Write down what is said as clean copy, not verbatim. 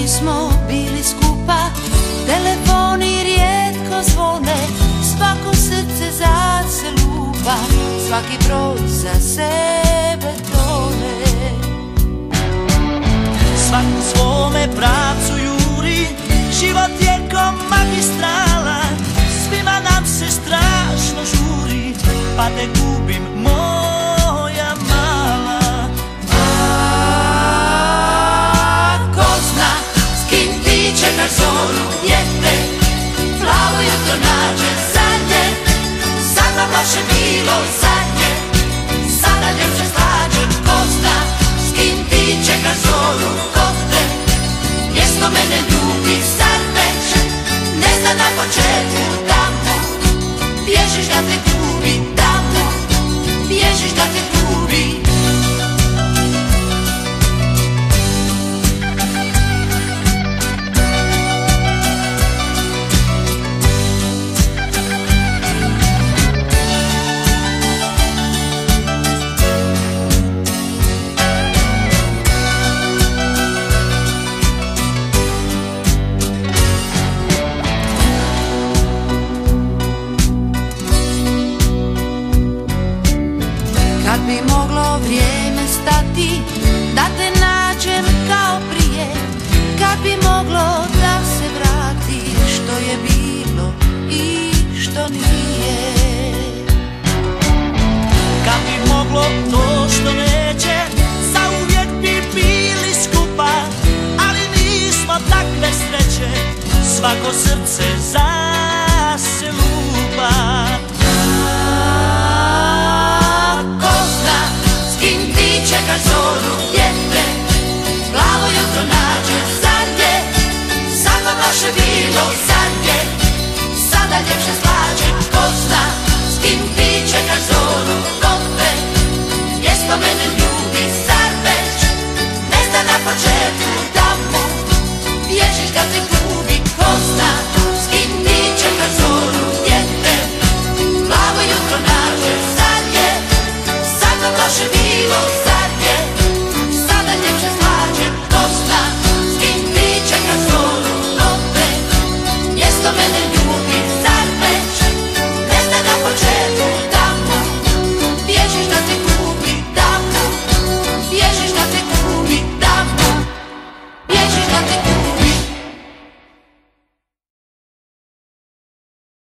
nismo bili skupa, telefoni rijetko zvone, svako srce za se lupa, svaki broj za sebe tone. Svak u svome pravcu juri, život je ko magistrala, svima nam se strašno žuri, pa te gubim moja mala. Ko zna s kim ti čekaš zoru, gdje te plavo jutro nađe zadnje, sad vam vaše bilo zadnje, sada ljepše slađe. Ko zna s kim ti čekaš zoru, ko te mjesto mene ljubi sad već, ne zna na početku tamo, bježiš da te gubi tamo, bježiš da te gubi. Kad bi moglo vrijeme stati, da te nađem kao prije, kad bi moglo da se vrati što je bilo i što nije. Kad bi moglo to što neće, zauvijek bi bili skupa, ali nismo takve sreće, svako srce za se lupa. Čekaš zoru, gdje te plavo jutro nađe zadnje, sad vam vaše bilo zadnje, sada ljepše slađe. Ko zna s kim ti čekaš zoru, ko te mjesto mene ljubi